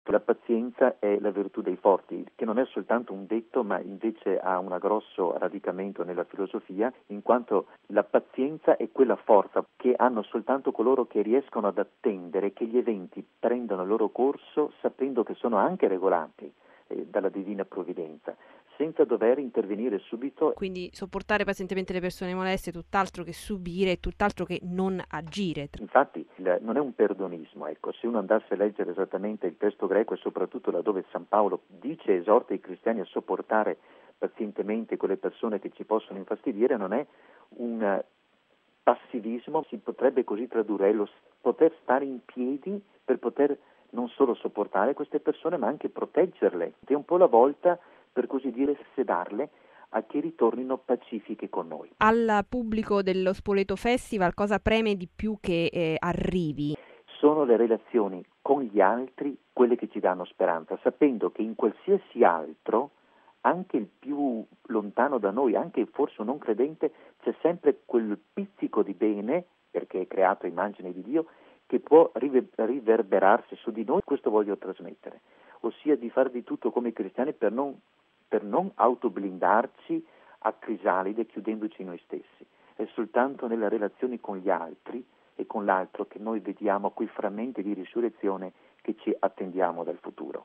La pazienza è la virtù dei forti, che non è soltanto un detto, ma invece ha un grosso radicamento nella filosofia, in quanto la pazienza è quella forza che hanno soltanto coloro che riescono ad attendere che gli eventi prendano il loro corso, sapendo che sono anche regolati dalla divina provvidenza, senza dover intervenire subito. Quindi sopportare pazientemente le persone moleste è tutt'altro che subire, è tutt'altro che non agire. Infatti non è un perdonismo, ecco, se uno andasse a leggere esattamente il testo greco e soprattutto laddove San Paolo dice, esorta i cristiani a sopportare pazientemente quelle persone che ci possono infastidire, non è un passivismo, si potrebbe così tradurre, è lo poter stare in piedi per poter non solo sopportare queste persone ma anche proteggerle, e un po' alla volta, per così dire, sedarle a che ritornino pacifiche con noi. Al pubblico dello Spoleto Festival cosa preme di più che arrivi? Sono le relazioni con gli altri quelle che ci danno speranza, sapendo che in qualsiasi altro, anche il più lontano da noi, anche forse un non credente, c'è sempre quel pizzico di bene, perché è creato a immagine di Dio, che può riverberarsi su di noi. Questo voglio trasmettere, ossia di fare di tutto come cristiani per non autoblindarci a crisalide chiudendoci noi stessi. È soltanto nelle relazioni con gli altri e con l'altro che noi vediamo quei frammenti di risurrezione che ci attendiamo dal futuro.